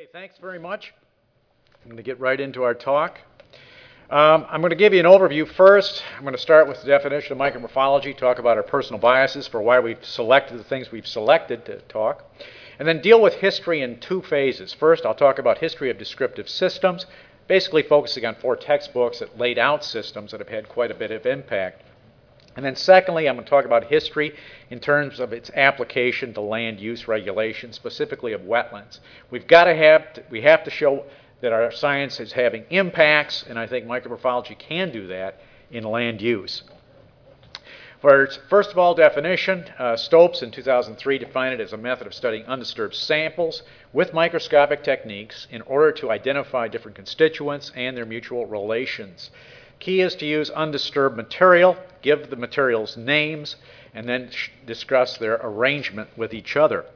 Okay, thanks very much. I'm going to get right into our talk. I'm going to give you an overview first. I'm going to start with the definition of micromorphology, talk about our personal biases for why we've selected the things we've selected to talk, and then deal with history in two phases. First, I'll talk about history of descriptive systems, basically focusing on 4 textbooks that laid out systems that have had quite a bit of impact. And then secondly, I'm going to talk about history in terms of its application to land use regulation, specifically of wetlands. We have to show that our science is having impacts, and I think micromorphology can do that in land use. For its first of all definition, Stopes in 2003 defined it as a method of studying undisturbed samples with microscopic techniques in order to identify different constituents and their mutual relations. Key is to use undisturbed material, give the materials names, and then discuss their arrangement with each other.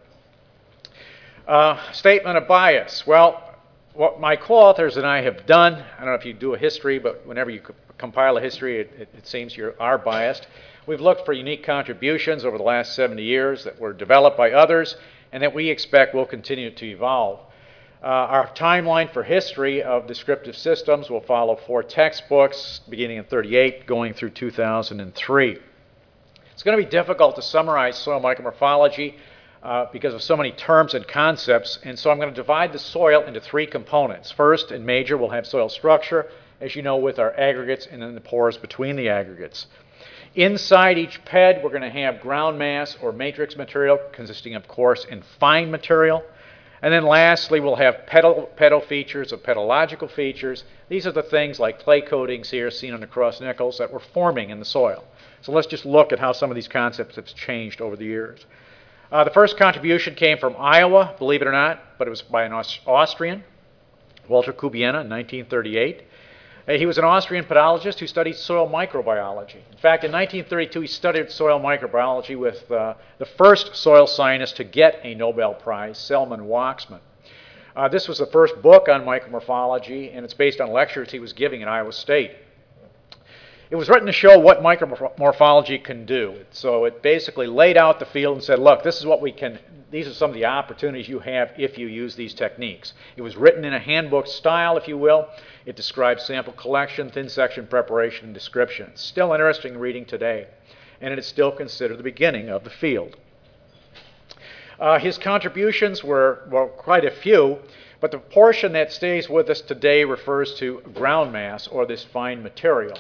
Statement of bias. Well, what my co-authors and I have done, I don't know if you do a history, but whenever you compile a history, it seems you are biased. We've looked for unique contributions over the last 70 years that were developed by others and that we expect will continue to evolve. Our timeline for history of descriptive systems will follow 4 textbooks, beginning in 1938, going through 2003. It's going to be difficult to summarize soil micromorphology because of so many terms and concepts, and so I'm going to divide the soil into 3 components. First, and major, we'll have soil structure, as you know, with our aggregates and then the pores between the aggregates. Inside each PED, we're going to have ground mass or matrix material consisting of coarse and fine material. And then lastly, we'll have petal features or pedological features. These are the things like clay coatings here seen on the cross-nickels that were forming in the soil. So let's just look at how some of these concepts have changed over the years. The first contribution came from Iowa, believe it or not, but it was by an Austrian, Walter Kubiena, in 1938. He was an Austrian pedologist who studied soil microbiology. In fact, in 1932, he studied soil microbiology with the first soil scientist to get a Nobel Prize, Selman Waksman. This was the first book on micromorphology, and it's based on lectures he was giving at Iowa State. It was written to show what micromorphology can do. So it basically laid out the field and said, look, this is what we can, these are some of the opportunities you have if you use these techniques. It was written in a handbook style, if you will. It describes sample collection, thin section preparation, and description. It's still interesting reading today, and it is still considered the beginning of the field. His contributions were quite a few, but the portion that stays with us today refers to ground mass, or this fine material.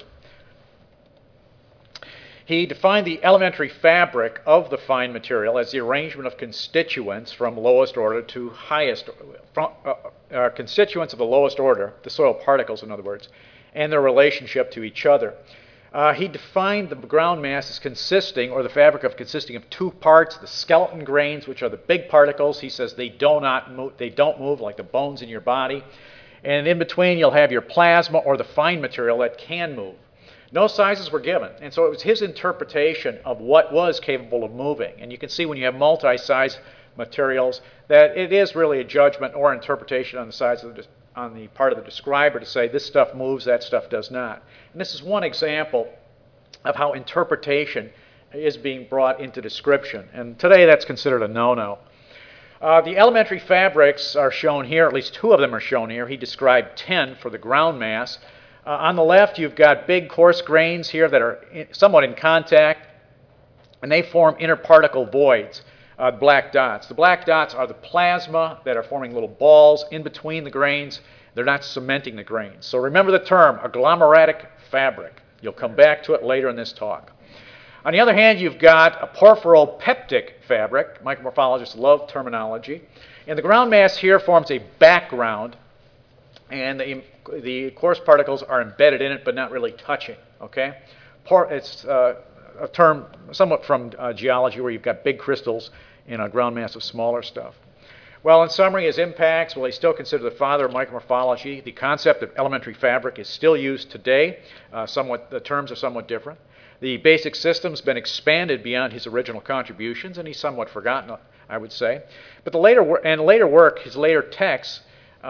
He defined the elementary fabric of the fine material as the arrangement of constituents from lowest order to highest, constituents of the lowest order, the soil particles in other words, and their relationship to each other. He defined the ground mass as consisting, or the fabric of consisting of 2 parts, the skeleton grains, which are the big particles. He says they don't move like the bones in your body. And in between you'll have your plasma, or the fine material that can move. No sizes were given, and so it was his interpretation of what was capable of moving. And you can see when you have multi-size materials that it is really a judgment or interpretation on the size of on the part of the describer to say this stuff moves, that stuff does not. And this is one example of how interpretation is being brought into description. And today that's considered a no-no. The elementary fabrics are shown here, at least 2 of them are shown here. He described 10 for the ground mass. On the left, you've got big coarse grains here that are somewhat in contact, and they form interparticle voids, black dots. The black dots are the plasma that are forming little balls in between the grains. They're not cementing the grains. So remember the term, agglomeratic fabric. You'll come back to it later in this talk. On the other hand, you've got a porphyropeptic fabric. Micromorphologists love terminology. And the ground mass here forms a background, and the coarse particles are embedded in it but not really touching. Okay, it's a term somewhat from geology where you've got big crystals in a ground mass of smaller stuff. Well, in summary, his impacts, well, he's still considered the father of micromorphology. The concept of elementary fabric is still used today. The terms are somewhat different. The basic system's been expanded beyond his original contributions, and he's somewhat forgotten, I would say. But later work, his later texts,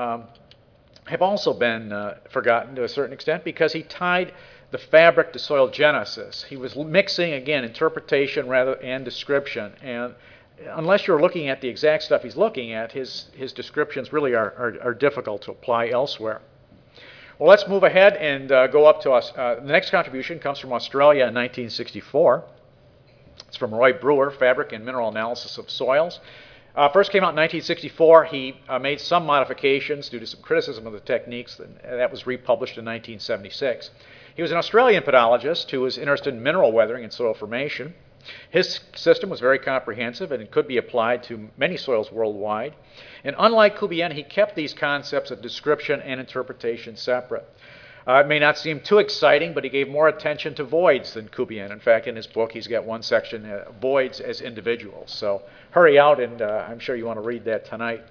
have also been forgotten to a certain extent because he tied the fabric to soil genesis. He was mixing, again, interpretation rather and description, and unless you're looking at the exact stuff he's looking at, his descriptions really are difficult to apply elsewhere. Well, let's move ahead and go up to us. The next contribution comes from Australia in 1964. It's from Roy Brewer, Fabric and Mineral Analysis of Soils. First came out in 1964. He made some modifications due to some criticism of the techniques, and that was republished in 1976. He was an Australian pedologist who was interested in mineral weathering and soil formation. His system was very comprehensive and it could be applied to many soils worldwide. And unlike Kubiena, he kept these concepts of description and interpretation separate. It may not seem too exciting, but he gave more attention to voids than Kubiena. In fact, in his book, he's got one section, voids as individuals. So hurry out, and I'm sure you want to read that tonight.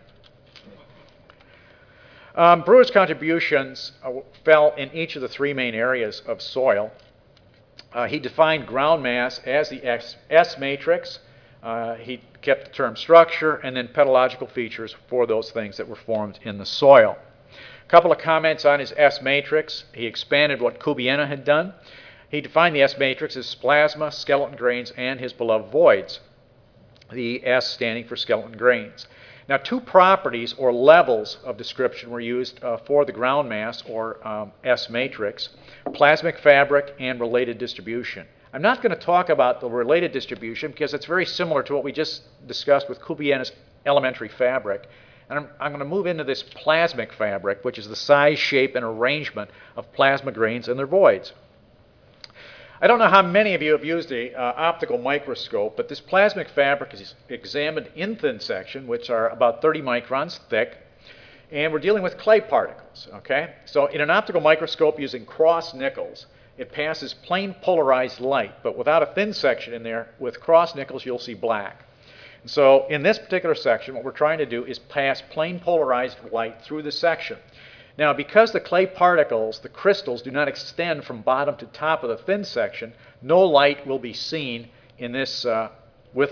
Brewer's contributions fell in each of the three main areas of soil. He defined ground mass as the S matrix. He kept the term structure and then pedological features for those things that were formed in the soil. A couple of comments on his S matrix. He expanded what Kubiena had done. He defined the S matrix as plasma, skeleton grains, and his beloved voids, the S standing for skeleton grains. Now, two properties or levels of description were used for the ground mass, or S matrix: plasmic fabric and related distribution. I'm not going to talk about the related distribution because it's very similar to what we just discussed with Kubiena's elementary fabric. And I'm going to move into this plasmic fabric, which is the size, shape, and arrangement of plasma grains and their voids. I don't know how many of you have used an optical microscope, but this plasmic fabric is examined in thin section, which are about 30 microns thick, and we're dealing with clay particles, okay? So in an optical microscope using cross nickels, it passes plain polarized light, but without a thin section in there, with cross nickels, you'll see black. And so in this particular section, what we're trying to do is pass plain polarized light through the section. Now, because the clay particles, the crystals, do not extend from bottom to top of the thin section, no light will be seen in this with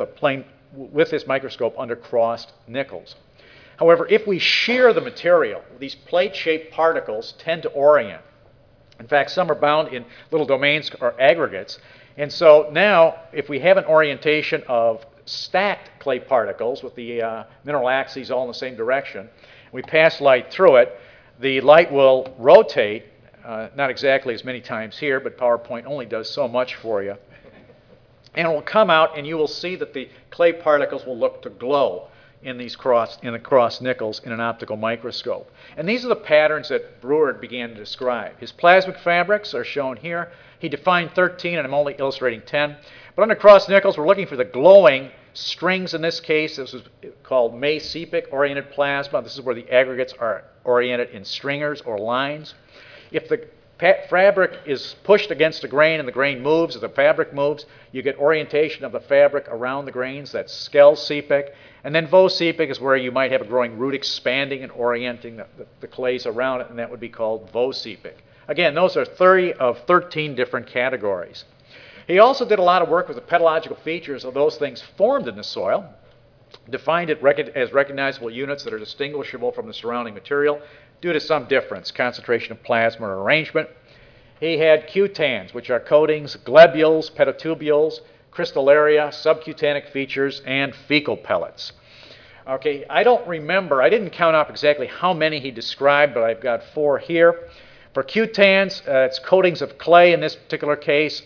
this microscope under crossed nickels. However, if we shear the material, these plate-shaped particles tend to orient. In fact, some are bound in little domains or aggregates. And so now, if we have an orientation of stacked clay particles with the mineral axes all in the same direction, we pass light through it, the light will rotate, not exactly as many times here, but PowerPoint only does so much for you. And it will come out, and you will see that the clay particles will look to glow in the cross nickels in an optical microscope. And these are the patterns that Brewer began to describe. His plasmic fabrics are shown here. He defined 13, and I'm only illustrating 10. But under cross nickels, we're looking for the glowing strings in this case. This is called May-Cepic oriented plasma. This is where the aggregates are oriented in stringers or lines. If the fabric is pushed against a grain and the grain moves, or the fabric moves, you get orientation of the fabric around the grains. That's Skell-Cepic. And then Vo-Cepic is where you might have a growing root expanding and orienting the clays around it, and that would be called Vo-Cepic. Again, those are 30 of 13 different categories. He also did a lot of work with the pedological features of those things formed in the soil, defined it as recognizable units that are distinguishable from the surrounding material due to some difference, concentration of plasma or arrangement. He had cutans, which are coatings, globules, pedotubules, crystalleria, subcutanic features, and fecal pellets. Okay, I don't remember, I didn't count up exactly how many he described, but I've got 4 here. For cutans, it's coatings of clay in this particular case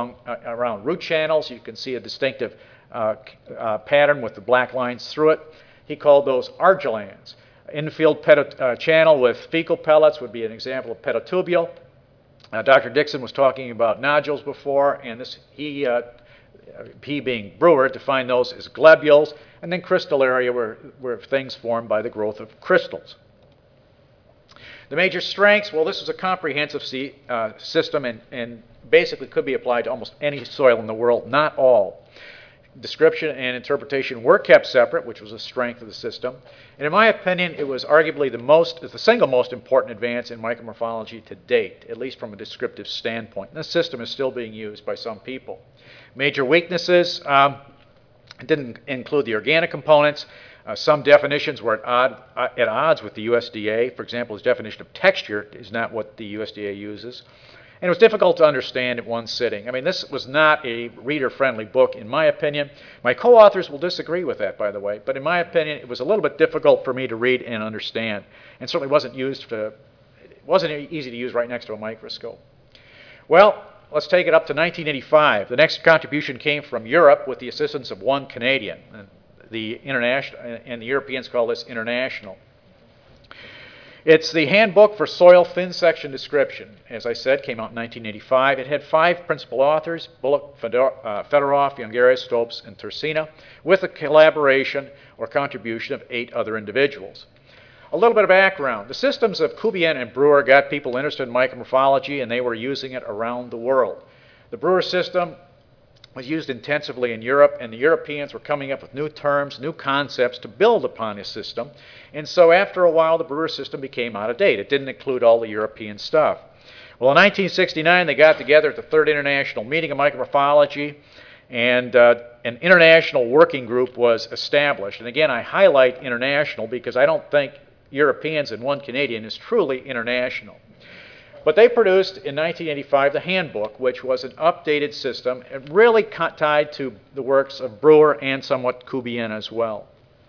around root channels. You can see a distinctive pattern with the black lines through it. He called those argillans. Infield channel with fecal pellets would be an example of pedotubule. Dr. Dixon was talking about nodules before, and he being Brewer defined those as globules, and then crystalleria were things formed by the growth of crystals. The major strengths, well, this is a comprehensive system and basically could be applied to almost any soil in the world, not all. Description and interpretation were kept separate, which was a strength of the system. And in my opinion, it was arguably the single most important advance in micromorphology to date, at least from a descriptive standpoint. And this system is still being used by some people. Major weaknesses, it didn't include the organic components. Some definitions were at odds with the USDA. For example, his definition of texture is not what the USDA uses. And it was difficult to understand at one sitting. I mean, this was not a reader-friendly book, in my opinion. My co-authors will disagree with that, by the way. But in my opinion, it was a little bit difficult for me to read and understand. And certainly wasn't easy to use right next to a microscope. Well, let's take it up to 1985. The next contribution came from Europe with the assistance of one Canadian. And the Europeans call this International. It's the Handbook for Soil Thin Section Description. As I said, came out in 1985. It had 5 principal authors, Bullock, Fedorov, Jungerius, Stopes, and Tercina, with a collaboration or contribution of 8 other individuals. A little bit of background. The systems of Kubiene and Brewer got people interested in micromorphology, and they were using it around the world. The Brewer system was used intensively in Europe, and the Europeans were coming up with new terms, new concepts to build upon his system. And so after a while, the Brewer system became out of date. It didn't include all the European stuff. Well, in 1969, they got together at the Third International Meeting of Micromorphology, and an international working group was established. And again, I highlight international because I don't think Europeans and one Canadian is truly international. But they produced in 1985 the Handbook, which was an updated system and really tied to the works of Brewer and somewhat Kubiene as well.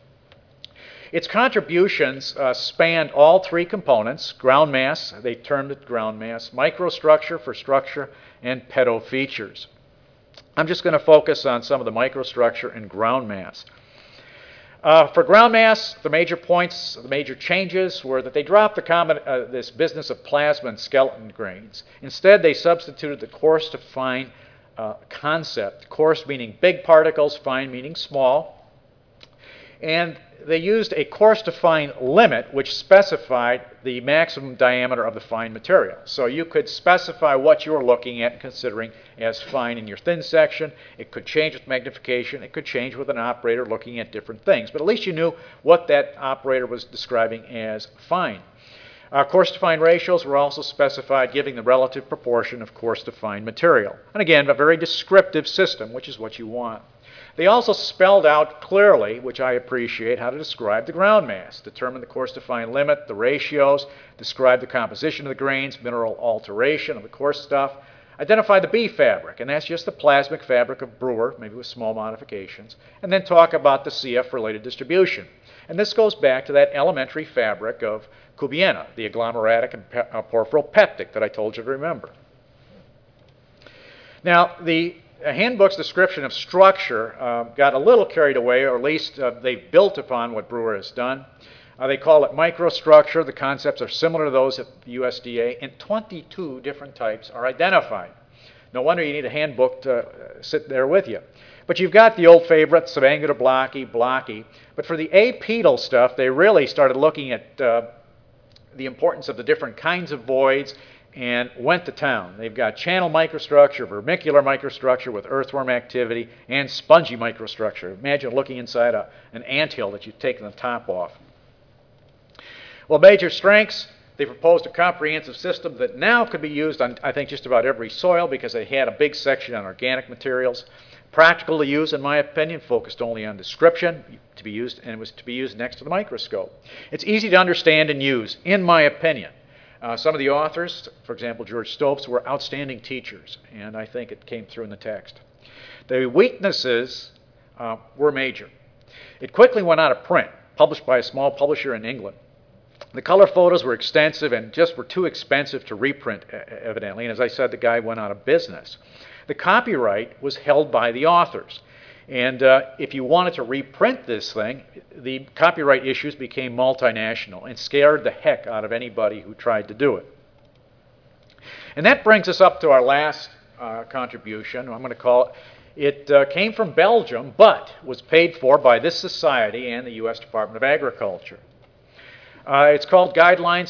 Its contributions spanned all 3 components: ground mass, they termed it ground mass, microstructure for structure, and pedofeatures. I'm just going to focus on some of the microstructure and ground mass. For ground mass, the major points, the major changes were that they dropped this business of plasma and skeleton grains. Instead, they substituted the coarse to fine concept. Coarse meaning big particles, fine meaning small. And they used a coarse to fine limit, which specified the maximum diameter of the fine material. So you could specify what you were looking at and considering as fine in your thin section. It could change with magnification. It could change with an operator looking at different things. But at least you knew what that operator was describing as fine. Coarse to fine ratios were also specified, giving the relative proportion of coarse to fine material. And again, a very descriptive system, which is what you want. They also spelled out clearly, which I appreciate, how to describe the ground mass, determine the coarse to fine limit, the ratios, describe the composition of the grains, mineral alteration of the coarse stuff, identify the B fabric, and that's just the plasmic fabric of Brewer, maybe with small modifications, and then talk about the CF-related distribution. And this goes back to that elementary fabric of Kubiene, the agglomeratic and porphyrolpeptic that I told you to remember. Now, the Handbook's description of structure got a little carried away, or at least they built upon what Brewer has done. They call it microstructure. The concepts are similar to those of the USDA, and 22 different types are identified. No wonder you need a handbook to sit there with you. But you've got the old favorites, Savangular blocky. But for the apedal stuff, they really started looking at the importance of the different kinds of voids and went to town. They've got channel microstructure, vermicular microstructure with earthworm activity, and spongy microstructure. Imagine looking inside an anthill that you've taken the top off. Well, major strengths, they proposed a comprehensive system that now could be used on, I think, just about every soil because they had a big section on organic materials. Practical to use, in my opinion, focused only on description, to be used, and it was to be used next to the microscope. It's easy to understand and use, in my opinion. Some of the authors, for example, George Stopes, were outstanding teachers, and I think it came through in the text. The weaknesses were major. It quickly went out of print, published by a small publisher in England. The color photos were extensive and just were too expensive to reprint, evidently, and as I said, the guy went out of business. The copyright was held by the authors. And if you wanted to reprint this thing, the copyright issues became multinational and scared the heck out of anybody who tried to do it. And that brings us up to our last contribution. I'm going to call it, it came from Belgium, but was paid for by this society and the U.S. Department of Agriculture. It's called Guidelines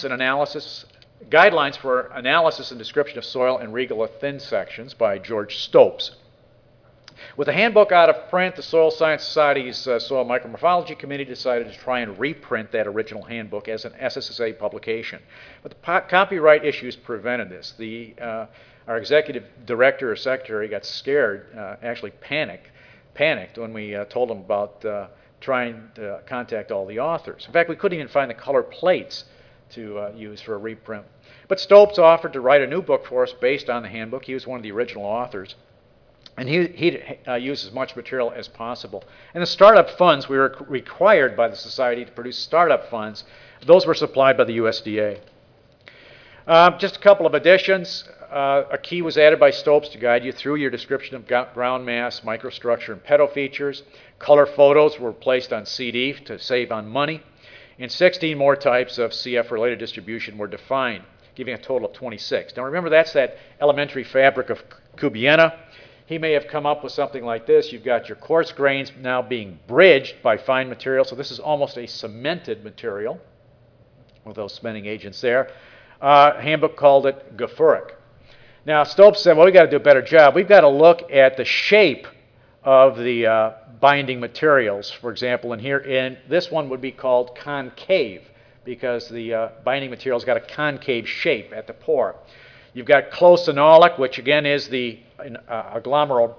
for Analysis and Description of Soil and Regolith Thin Sections by George Stopes. With the handbook out of print, the Soil Science Society's Soil Micromorphology Committee decided to try and reprint that original handbook as an SSSA publication. But the copyright issues prevented this. Our executive director or secretary got scared, actually panicked when we told him about trying to contact all the authors. In fact, we couldn't even find the color plates to use for a reprint. But Stopes offered to write a new book for us based on the handbook. He was one of the original authors. And he'd use as much material as possible. And the startup funds, we were required by the Society to produce startup funds. Those were supplied by the USDA. Just a couple of additions. A key was added by Stopes to guide you through your description of ground mass, microstructure, and pedo features. Color photos were placed on CD to save on money. And 16 more types of CF-related distribution were defined, giving a total of 26. Now remember, that's that elementary fabric of Kubiena. He may have come up with something like this. You've got your coarse grains now being bridged by fine material. So this is almost a cemented material with those cementing agents there. Handbook called it Gaphuric. Now Stopes said, well, we've got to do a better job. We've got to look at the shape of the binding materials. For example, this one would be called concave because the binding material's got a concave shape at the pore. You've got closenolic, which again is the agglomeratic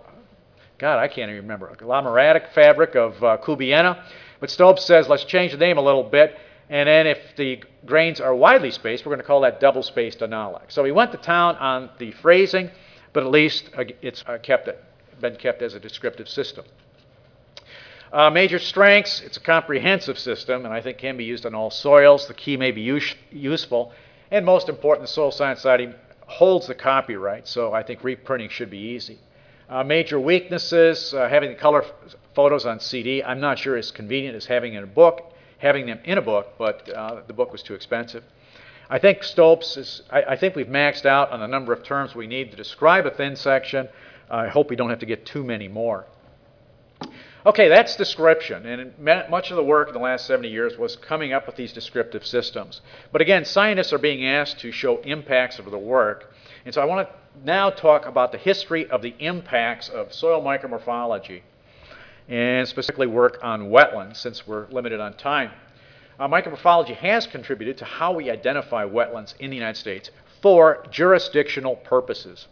fabric of Kubiena. But Stopes says, let's change the name a little bit. And then if the grains are widely spaced, we're going to call that double-spaced anolic. So we went to town on the phrasing, but at least it's been kept as a descriptive system. Major strengths, it's a comprehensive system, and I think can be used on all soils. The key may be useful. And most important, the Soil Science Society holds the copyright, so I think reprinting should be easy. Major weaknesses, having the color photos on CD, I'm not sure as convenient as having them in a book, but the book was too expensive. I think I think we've maxed out on the number of terms we need to describe a thin section. I hope we don't have to get too many more. Okay, that's description, and much of the work in the last 70 years was coming up with these descriptive systems. But again, scientists are being asked to show impacts of the work, and so I want to now talk about the history of the impacts of soil micromorphology, and specifically work on wetlands, since we're limited on time. Micromorphology has contributed to how we identify wetlands in the United States for jurisdictional purposes.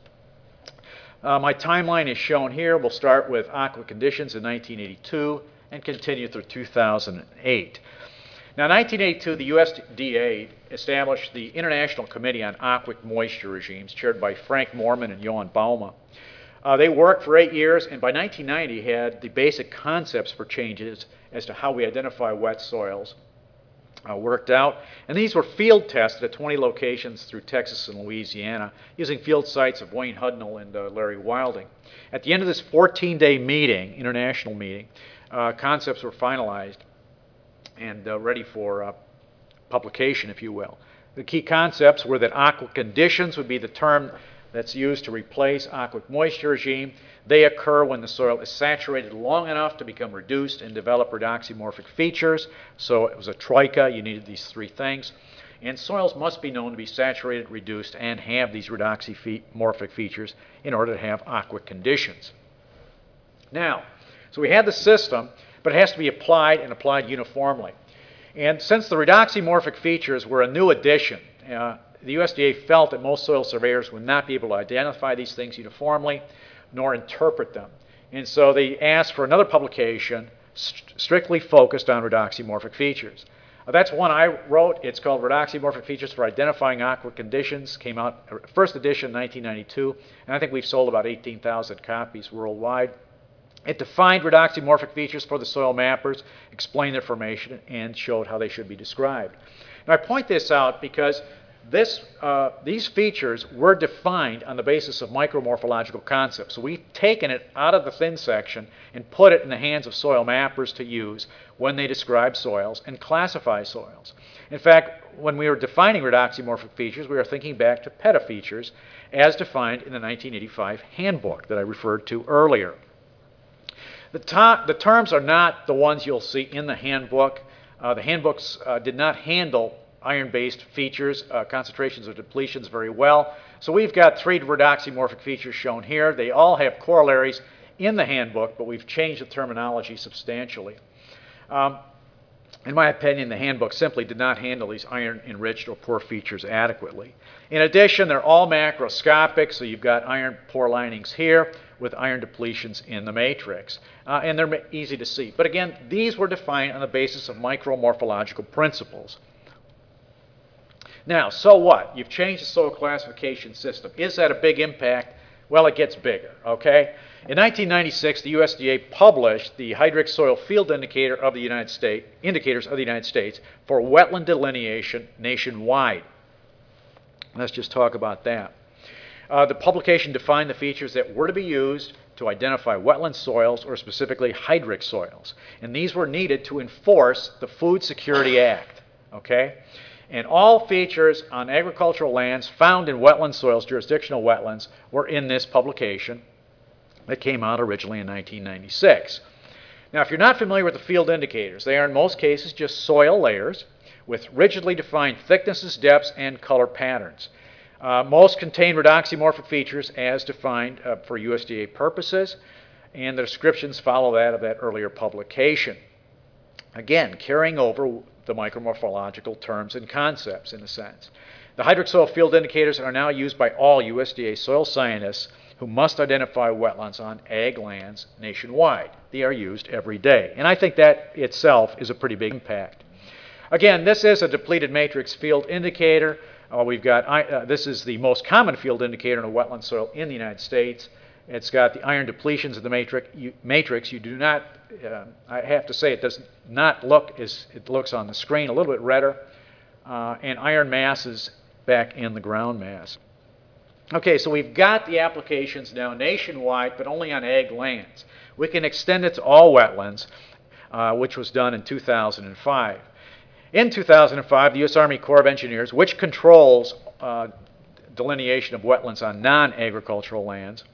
My timeline is shown here. We'll start with aquic conditions in 1982 and continue through 2008. Now, in 1982, the USDA established the International Committee on Aquic Moisture Regimes, chaired by Frank Moorman and Johan Bauma. They worked for 8 years, and by 1990 had the basic concepts for changes as to how we identify wet soils worked out. And these were field tested at 20 locations through Texas and Louisiana using field sites of Wayne Hudnall and Larry Wilding. At the end of this 14-day meeting, international meeting, concepts were finalized and ready for publication, if you will. The key concepts were that aquic conditions would be the term that's used to replace aquic moisture regime. They occur when the soil is saturated long enough to become reduced and develop redoxymorphic features. So it was a troika. You needed these three things. And soils must be known to be saturated, reduced, and have these redoxymorphic features in order to have aquic conditions. Now, so we have the system, but it has to be applied and applied uniformly. And since the redoxymorphic features were a new addition, the USDA felt that most soil surveyors would not be able to identify these things uniformly, nor interpret them. And so they asked for another publication strictly focused on redoxymorphic features. That's one I wrote. It's called Redoxymorphic Features for Identifying Aquic Conditions. Came out, first edition, 1992, and I think we've sold about 18,000 copies worldwide. It defined redoxymorphic features for the soil mappers, explained their formation, and showed how they should be described. Now I point this out because these features were defined on the basis of micromorphological concepts. So we've taken it out of the thin section and put it in the hands of soil mappers to use when they describe soils and classify soils. In fact, when we were defining redoxymorphic features, we were thinking back to pedifeatures as defined in the 1985 handbook that I referred to earlier. The terms are not the ones you'll see in the handbook. The handbooks did not handle iron-based features, concentrations or depletions very well. So we've got 3 redoxymorphic features shown here. They all have corollaries in the handbook, but we've changed the terminology substantially. In my opinion, the handbook simply did not handle these iron-enriched or poor features adequately. In addition, they're all macroscopic, so you've got iron pore linings here with iron depletions in the matrix. And they're easy to see. But again, these were defined on the basis of micromorphological principles. Now, so what? You've changed the soil classification system. Is that a big impact? Well, it gets bigger, okay? In 1996, the USDA published the Hydric Soil Field Indicator of the United States, Indicators of the United States for wetland delineation nationwide. Let's just talk about that. The publication defined the features that were to be used to identify wetland soils, or specifically hydric soils. And these were needed to enforce the Food Security Act, okay? And all features on agricultural lands found in wetland soils, jurisdictional wetlands, were in this publication that came out originally in 1996. Now, if you're not familiar with the field indicators, they are in most cases just soil layers with rigidly defined thicknesses, depths, and color patterns. Most contain redoxymorphic features as defined for USDA purposes, and the descriptions follow that of that earlier publication. Again, carrying over the micromorphological terms and concepts in a sense. The hydric soil field indicators are now used by all USDA soil scientists who must identify wetlands on ag lands nationwide. They are used every day, and I think that itself is a pretty big impact. Again, this is a depleted matrix field indicator. This is the most common field indicator in a wetland soil in the United States. It's got the iron depletions of the matrix. You do not, I have to say, it does not look as it looks on the screen, a little bit redder, and iron masses back in the ground mass. Okay, so we've got the applications now nationwide, but only on ag lands. We can extend it to all wetlands, which was done in 2005. In 2005, the U.S. Army Corps of Engineers, which controls delineation of wetlands on non-agricultural lands,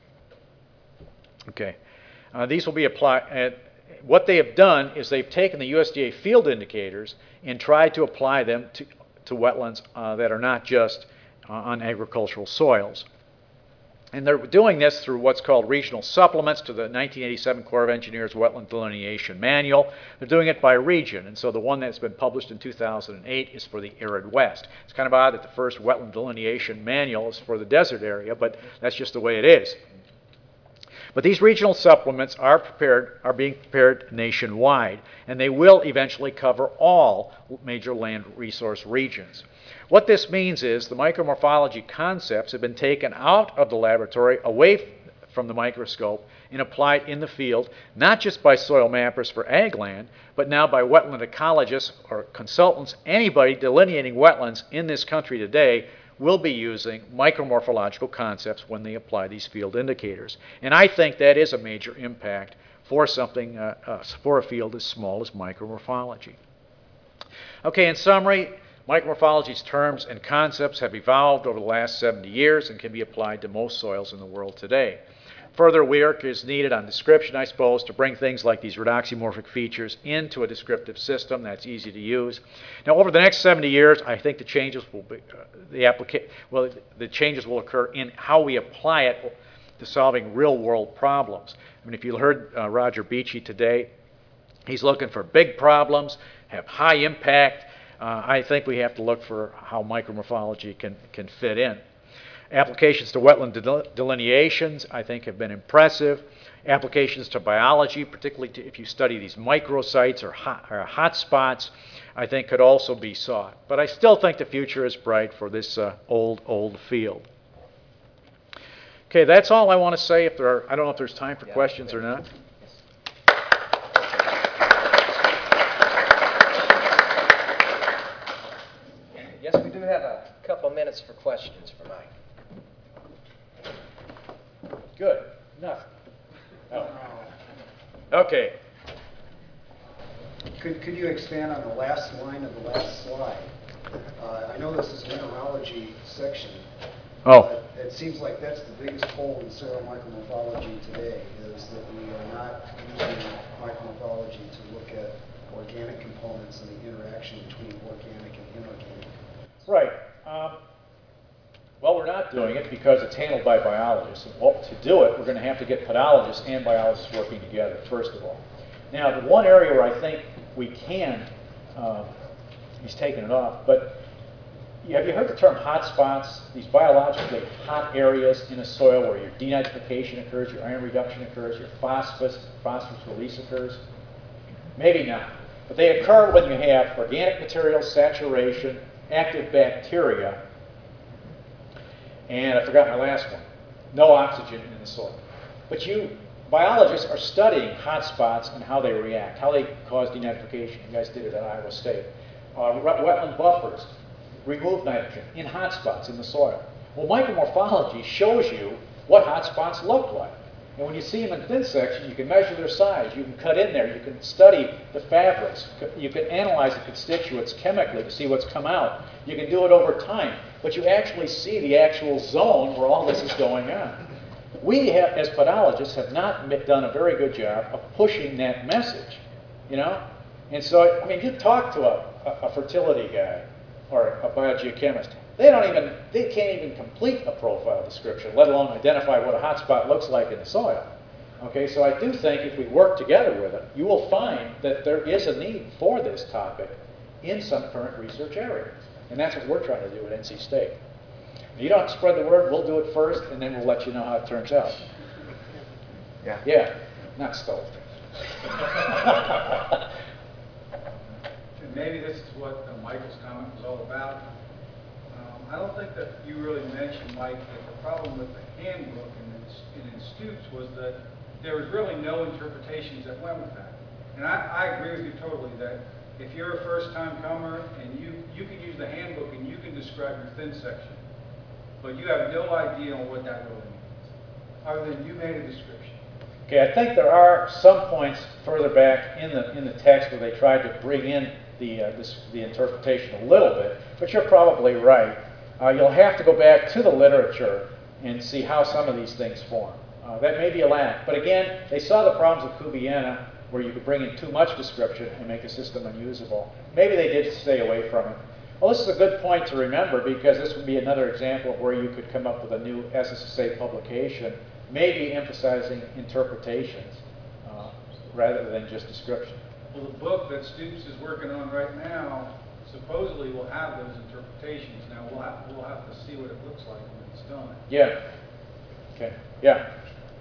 these will be applied. What they have done is they've taken the USDA field indicators and tried to apply them to wetlands that are not just on agricultural soils. And they're doing this through what's called regional supplements to the 1987 Corps of Engineers Wetland Delineation Manual. They're doing it by region, and so the one that's been published in 2008 is for the arid West. It's kind of odd that the first wetland delineation manual is for the desert area, but that's just the way it is. But these regional supplements are being prepared nationwide, and they will eventually cover all major land resource regions. What this means is the micromorphology concepts have been taken out of the laboratory, away from the microscope, and applied in the field, not just by soil mappers for ag land, but now by wetland ecologists or consultants. Anybody delineating wetlands in this country today will be using micromorphological concepts when they apply these field indicators. And I think that is a major impact for something, for a field as small as micromorphology. Okay, in summary, micromorphology's terms and concepts have evolved over the last 70 years and can be applied to most soils in the world today. Further work is needed on description, I suppose, to bring things like these redoxymorphic features into a descriptive system that's easy to use. Now, over the next 70 years, I think the changes will be, the changes will occur in how we apply it to solving real-world problems. I mean, if you heard Roger Beachy today, he's looking for big problems, have high impact. I think we have to look for how micromorphology can fit in. Applications to wetland delineations, I think, have been impressive. Applications to biology, particularly if you study these microsites or hot spots, I think could also be sought. But I still think the future is bright for this old field. Okay, that's all I want to say. I don't know if there's time for questions or not. Yes, we do have a couple of minutes for questions for Mike. Good. Enough. Oh. Okay. Could you expand on the last line of the last slide? I know this is mineralogy section. Oh. It seems like that's the biggest hole in soil micromorphology today, is that we are not using micromorphology to look at organic components and the interaction between organic and inorganic. Right. Well, we're not doing it because it's handled by biologists. Well, to do it, we're going to have to get pedologists and biologists working together, first of all. Now, the one area where I think we can, he's taken it off, but have you heard the term hot spots? These biologically hot areas in a soil where your denitrification occurs, your iron reduction occurs, your phosphorus release occurs? Maybe not. But they occur when you have organic material saturation active bacteria, and I forgot my last one, no oxygen in the soil. But biologists are studying hotspots and how they react, how they cause denitrification. You guys did it at Iowa State. Wetland buffers remove nitrogen in hotspots in the soil. Well, micromorphology shows you what hotspots look like. And when you see them in thin section, you can measure their size. You can cut in there. You can study the fabrics. You can analyze the constituents chemically to see what's come out. You can do it over time. But you actually see the actual zone where all this is going on. We, have, as podologists, have not done a very good job of pushing that message, you know? And so, I mean, you talk to a fertility guy or a biogeochemist, they can't even complete a profile description, let alone identify what a hotspot looks like in the soil. Okay, so I do think if we work together with it, you will find that there is a need for this topic in some current research areas. And that's what we're trying to do at NC State. You don't spread the word, we'll do it first, and then we'll let you know how it turns out. Yeah. Yeah, not stove. And maybe this is what Michael's comment was all about. I don't think that you really mentioned, Mike, that the problem with the handbook and in Stoops was that there was really no interpretations that went with that. And I agree with you totally that if you're a first-time comer and you can use the handbook and you can describe your thin section, but you have no idea on what that really means, other than you made a description. Okay, I think there are some points further back in the text where they tried to bring in the interpretation a little bit, but you're probably right. You'll have to go back to the literature and see how some of these things form. That may be a lack, but again, they saw the problems with Kubiena where you could bring in too much description and make the system unusable. Maybe they did stay away from it. Well, this is a good point to remember because this would be another example of where you could come up with a new SSSA publication, maybe emphasizing interpretations rather than just description. Well, the book that Stoops is working on right now supposedly will have those interpretations. Now we'll have to see what it looks like when it's done. Yeah. Okay. Yeah.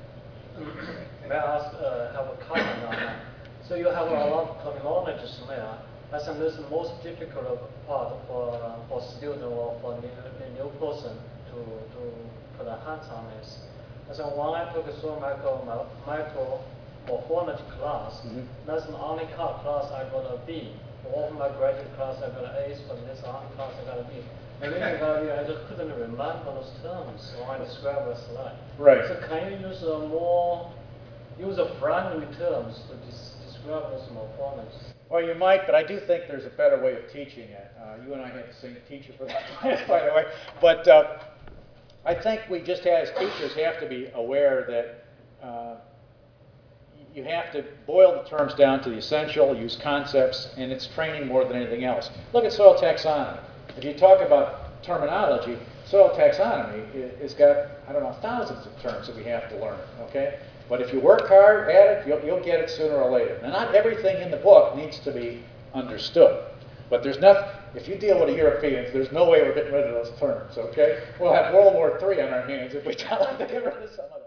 May I ask, have a comment on that? So you have a lot of terminologies there. I think this is the most difficult part for student or for the new person to put a hands on this. I think when I took a through micromorphology class, that's the only class I got a B. For all my graduate class I got an A, for this only class I got a B. And then I just couldn't remember those terms when I describe a slide. Right. So can you use more user-friendly terms to describe those morphologies? Well, you might, but I do think there's a better way of teaching it. You and I had the same teacher for that class, by the way. But I think we just, as teachers, have to be aware that you have to boil the terms down to the essential, use concepts, and it's training more than anything else. Look at soil taxonomy. If you talk about terminology, soil taxonomy has got, I don't know, thousands of terms that we have to learn, okay? But if you work hard at it, you'll get it sooner or later. Now, not everything in the book needs to be understood. But there's nothing, if you deal with the Europeans, there's no way we're getting rid of those terms, okay? We'll have World War III on our hands if we tell them to get rid of some of